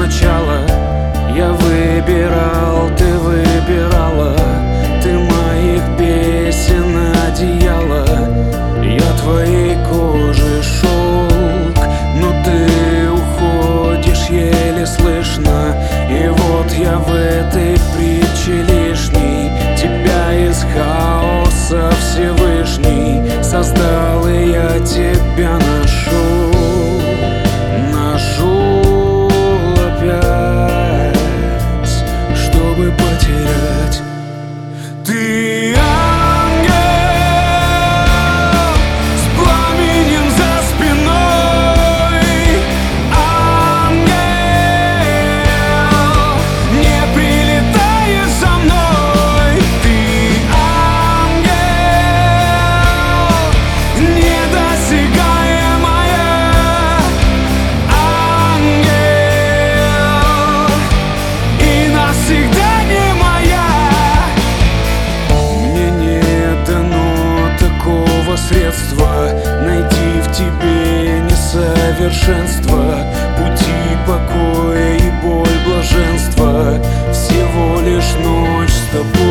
начала. Я выбирал, ты выбирала, ты моих песен одеяло. Я твоей кожи шелк, но ты уходишь еле слышно. И вот я в этой притче лишний, тебя из хаоса Всевышний создал, и я тебя нашел. Нашел опять, чтобы потерять. Ты ангел с пламенем за спиной, ангел, не прилетаешь за мной. Ты ангел, недосягаемая, ангел, и навсегда не моя. Мне не дано такого средства найти в тебе несовершенство, пути покоя и боль блаженства. Всего лишь ночь с тобой